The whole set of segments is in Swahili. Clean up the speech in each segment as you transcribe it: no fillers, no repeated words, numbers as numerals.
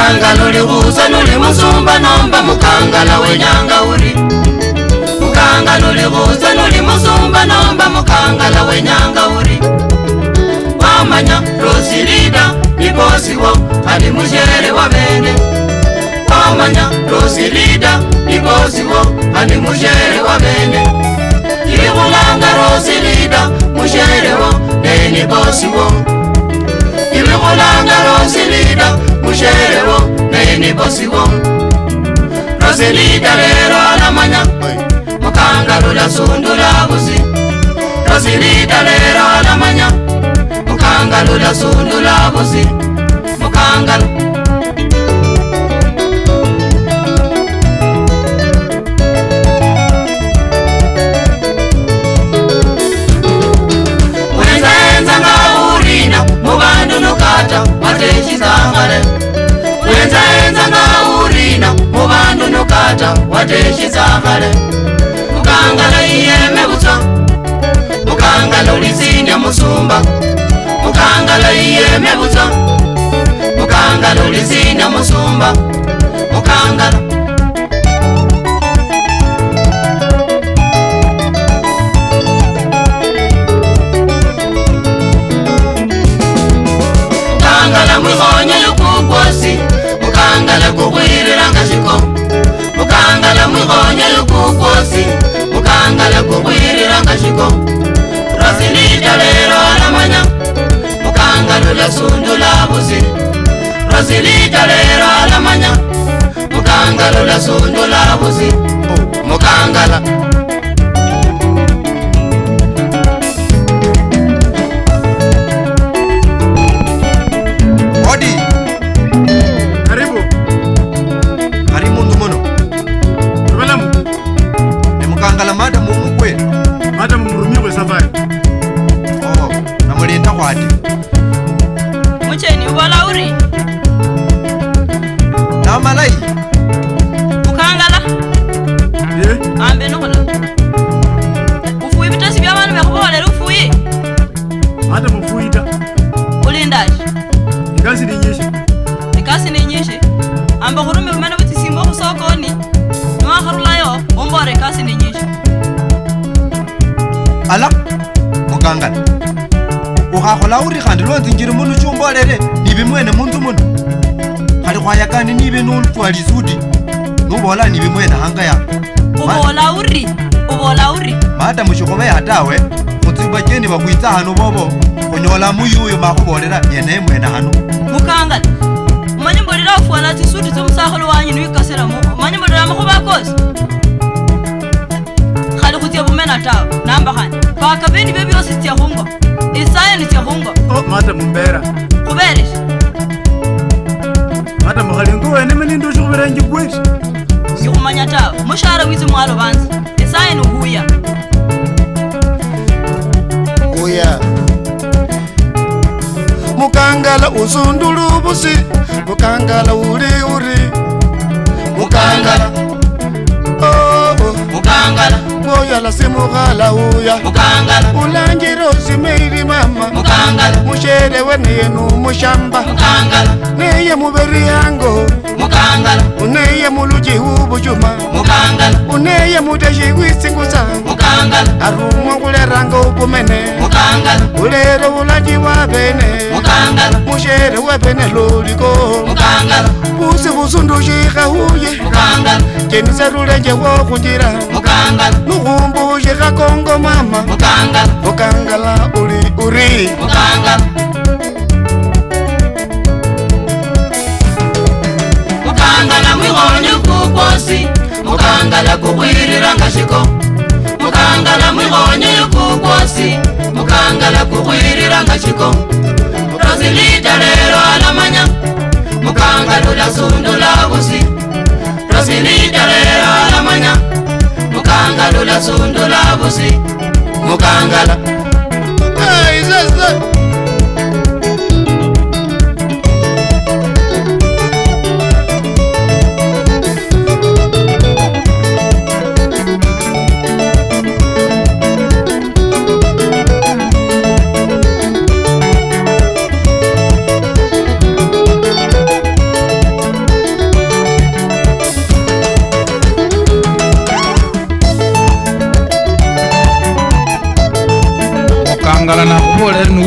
Mukangala uli gusa nuli musumba nomba mukangala wenyanga uri. Mukangala uli gusa nuli musumba nomba mukangala wenyanga uri. Wamanya Rosilida ni bosi wo ali mushere wa bene. Wamanya Rosilida ni bosi wo ali mushere wa bene. Ibigulanga Rosilida mushere wo ni bosi wo. Ibigulanga Rosilida mushere wo ni bosi wo. Rosilida lero alamanya mukangala ula sundula busi. Rosilida lero alamanya mukangala ula sundula busi. Mukangala wenza nga urina mubandu nukata wateshizangale. Wenza nga urina mubandu nukata wateshizangale. Mukangala iyeme buta mukangala ulizinya musumba. Mukangala iyeme buta mukangala ulizinya musumba. Mukangala mukangala mwigonye yukukwasi. Mukangala kukwirira ngashiko. Mukangala mwigonye yukukwasi. Mukangala kukwirira ngashiko. Rosilida lero alamanya mukangala ula sundula busi. Rosilida lero alamanya mukangala ula sundula busi. Mukangala Odi Karibu. karibu ndumuno Tubalamu. ni mukangala mada mumukwe. Mata mumurumirwe safari. Oh, namulinda kwati Mucheni ubola uri. na malai Mukangala ambe nokola. Ufuyi bitasi bya bantu bakubolera ufuyi. Mata mufuita. Ulindaje. Ikazi ni nyinshi. Ikasi ni nyinshi. Ambe kurumi rumene butisimbo kusokoni. Nwa harulayo ombore kasi ni nyinshi. ala mukangala ukhakola uri khandi lonzinjiri munu chumbolere nibe mwene muntu muno khali khwayakani nibe nulutwali sudi nubola nibe mwene hanga ya Ubola uri. Ubola uri. mada mushikome hatawe mutsiba jeni bakwitsa hano bobo kunyola muyuyo makhubolera yene mwene hano. Mukangala. Manye mbolera ufuala tisudi tsomusakholo wanyu nwikasera mu. Manye mbolera makhuba kosi. Khali khutia bumena tawe namba khani. Paka beni bebyosi tia hungo. Isaya ni tia hungo. Oh, mata mumbera. Kuberesha. Mata muhalingu wene menindu shukubera njigweti. Sikumanya tawe. Mushara wizi mwalo banzi. Isaya ni uhuya. uya. Mukangala usundulu busi. Mukangala uri uri. Mukangala Mukangala moya la simugala uya. Mukangala ulanjiro simeiri mama. Mukangala mushere wene yenu mushamba. Mukangala neye muberi yango. Mukangala uneye muluji ubujuma. Mukangala uneye mudeshi wisinguza. Mukangala arumwa kuleranga upumene. Mukangala ulero ulanji wabene. Mukangala mushere wabene loliko. Mukangala busi busundushika uye. Mukangala jenisa rulenje wokunjira. Mukangala nukumbushe kakongo mama. Mukangala Mukangala uri uri. Mukangala Mukangala mwigonye kukwasi. Mukangala kukwirira ngashiko. Mukangala mwigonye kukwasi. Mukangala kukwirira ngashiko. Rosilida lero alamanya mukangala ula sundula busi. Rosilida lero alamanya mukangala ula sundula busi. Mukangala hey,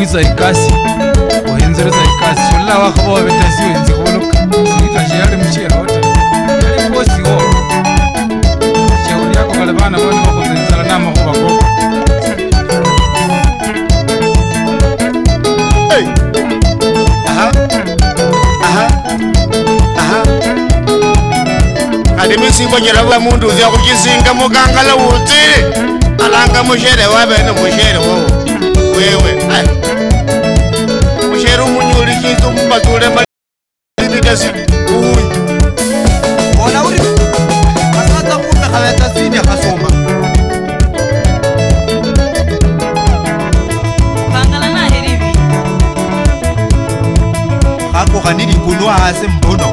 uhenza ikasi uhenzeleza ikasi shola wakhabowa betasiwe nzi khubuluka singitashe yali mushera ota yali bosi wo shauri yako kale bana bone bakhuzenzala namakhuba koko kali misingo nyirabula mundu uzya khuchisinga mukangala wutsile alanga mushere wabene mushere wowo wewe mushere umunyulishizo mubazule malibitasi uyi bona uri masata kumbe khabeta sini khasoma mukangala naherivi khako khanili kunwa hase mbono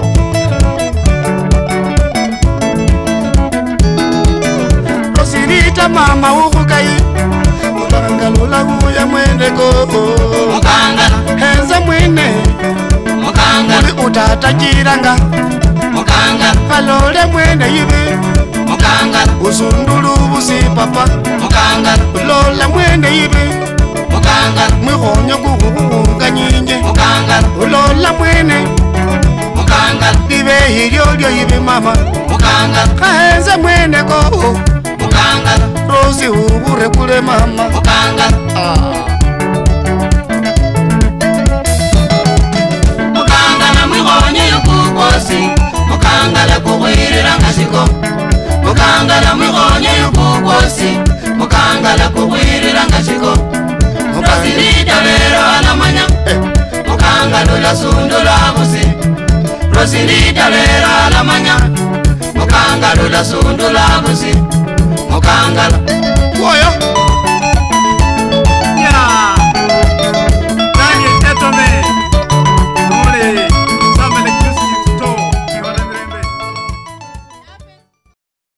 rosirita mama ukhukai mukangalula kuya mwene koko mukangala henza mwene mukangala uli utatajiranga mukangala kalole mwene yibi mukangala usundulu busi papa mukangala ulola mwene yibi mukangala mwikhonyo kukhubunga nyinje mukangala ulola mwene mukangala libe hilyolyo yibi mama mukangala kahenze mwene koko mukangala rosi ubure kule mama mukangala mukangala mwikhonye yukukosi mukangala kukhwirira ngashiko mukangala mwikhonye yukukosi mukangala kukhwirira ngashiko rosilita lero alamanya mukangala ulasundula busi rosilita lero alamanya mukangala ulasundula busi mukangala woyo